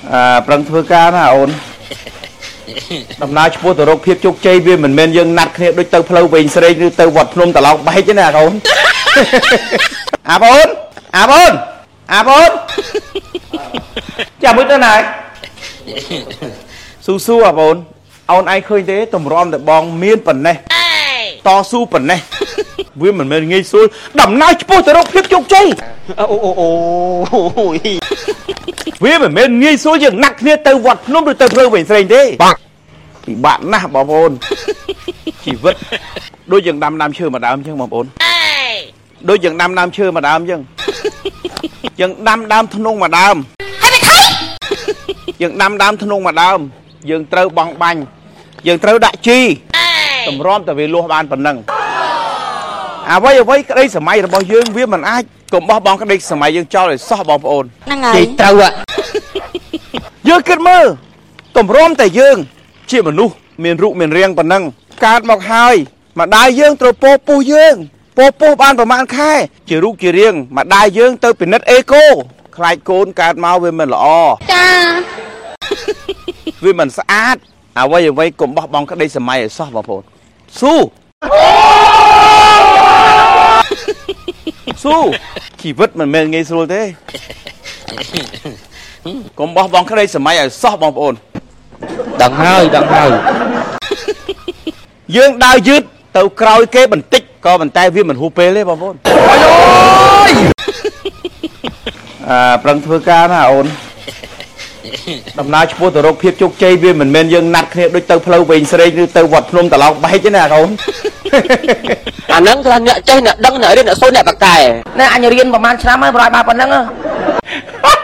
ប្រឹងធ្វើការណាអូនដំណើរឆ្ពោះទៅរកភាពជោគជ័យវាមិនមែនយើងណាត់គ្នាដូចទៅផ្លូវវែងស្រេកឬទៅវត្តភ្នំត្រឡោកបែកទេណាអូនអាបងចាំមើលទៅណាស៊ូអាបងអូនឯងឃើញទេតម្រាំតែបងមានប៉ុណ្ណេះតស៊ូប៉ុណ្ណេះវាមិនមែនងាយស្រួលដំណើរឆ្ពោះទៅរកភាពជោគជ័យវាមិនមែនងាយស្រួលយើងណាត់គ្នាទៅវត្តភ្នំឬទៅផ្លូវវែងស្រេងទេពិបាកណាស់បងប្អូនជីវិតដូចយើងដាំឈើមួយដើមអញ្ចឹងបងប្អូនដូចយើងដាំឈើមួយដើមអញ្ចឹងយើងដាំដើមធ្នង់មួយដើមយើងដាំដើមធ្នង់មួយដើមយើងត្រូវបង់បាញ់យើងត្រូវដាក់ជីតម្រាំតែវាលួសបានប៉ុណ្ណឹងអ្វីក្តីសម័យរបស់យើងវាមិនអាចកុំបោះបង់ក្តីសម័យយើងចោលឲ្យសោះបងប្អូនហ្នឹងហើយត្រូវយើងគិតមើលតម្រាំតែយើងជាមនុស្សមានរូបមានរាងប៉ុណ្ណឹងកើតមកហើយម្ដាយយើងត្រូវពោពុះយើងពោពុះបានប្រហែលខែជារូបជារាងម្ដាយយើងទៅពិនិត្យអេកូខ្លាចកូនកើតមកវាមិនល្អចាវាមិនស្អាតអ្វីកុំបោះបង់ក្តីសម័យឲ្យសោះបងប្អូនស៊ូជីវិតមិនមែនងាយស្រួលទេកុំបោះបង់ក្តីសម័យឲ្យសោះបងប្អូនដឹងហើយយើងដើរយឺតទៅក្រោយគេបន្តិចក៏ប៉ុន្តែវាមិនហួសពេលទេបងប្អូនប្រឹងធ្វើការណាអូនដំណើរឆ្ពោះទៅរកភាពជោគជ័យវាមិនមែនយើងណាត់គ្នាដូចទៅផ្លូវវែងស្រេកឬទៅវត្តភ្នំត្រឡោកបែកទេណាអូនអាហ្នឹងគឺអ្នកចេះអ្នកដឹងអ្នករៀនអ្នកសូត្រអ្នកបកកែណែអញរៀនប្រហែលឆ្នាំហើយប្រហែលបានប៉ុណ្ណឹង